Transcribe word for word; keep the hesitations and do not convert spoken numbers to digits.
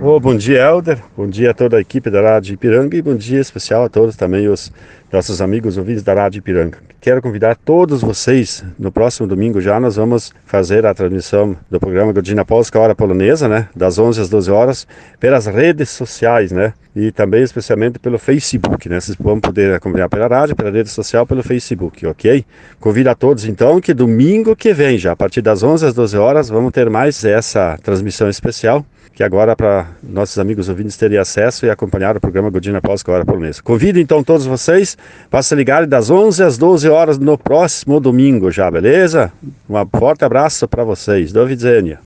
Ô, bom dia, Helder. Bom dia a toda a equipe da Rádio Ipiranga e bom dia especial a todos também os nossos amigos ouvintes da Rádio Ipiranga. Quero convidar todos vocês, no próximo domingo já nós vamos fazer a transmissão do programa Godzina Polska Hora Polonesa, né, das onze às doze horas, pelas redes sociais, né, e também especialmente pelo Facebook, né, vocês vão poder acompanhar pela rádio, pela rede social, pelo Facebook, ok? Convido a todos então que domingo que vem já, a partir das onze às doze horas, vamos ter mais essa transmissão especial, que agora para nossos amigos ouvintes terem acesso e acompanhar o programa Godzina Polska Hora Polonesa. Convido então todos vocês para se ligarem das onze às doze horas no próximo domingo já, beleza? Um forte abraço para vocês. Do widzenia.